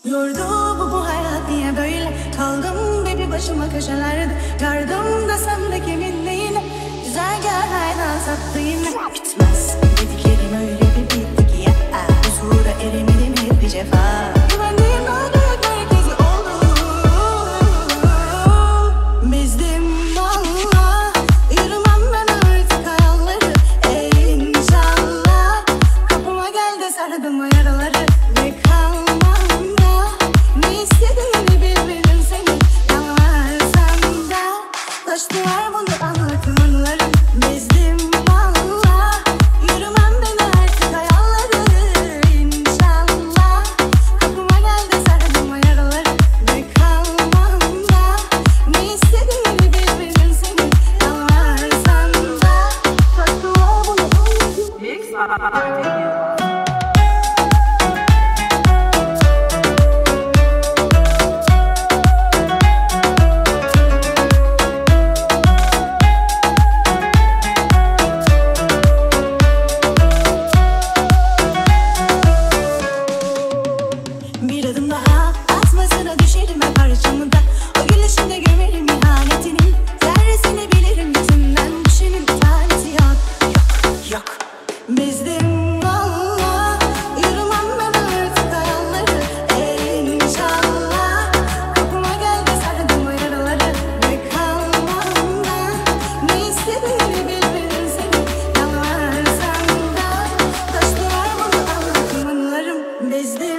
Yordu bu hayat niye böyle? Kaldım be bir başıma köşelerde. Yardım desem de kimin neyine? Güzergahlardan sattı yine. Bitmez dediklerim öyle bir bitti ki ya. Huzura eremedim hep bir cefa. Güvendiğim adet merkezi oldu. Bezdim valla. Yürümem ben artık hayalleri. İnşallah kapıma gel de sardım o yaraları. Ve kalmam da ne istediğini bilmedim seni. Yanlarsan da taştılar bunu anlatım anılarım. Bezdim valla. Yürümem ben artık hayalleri. İnşallah kapıma gel de sardım o yaraları. Ve kalmam da ne istediğini bilmedim seni. Yanlarsan da taştılar bunu anlatım. Bir adım daha atmasına düşerim ben parçamı da. O gülüşünde gömerim ihanetinin zerresini bilirim yüzünden düşenin bir tanesi yok. Yok yok. Bezdim valla. Yürümem ben artık hayalleri. İnşallah kapıma gel de sardım o yaraları. Ve kalmam da ne istediğini bilmedim seni. Yanlarsan da taştılar bunu anlatım anılarım. Bezdim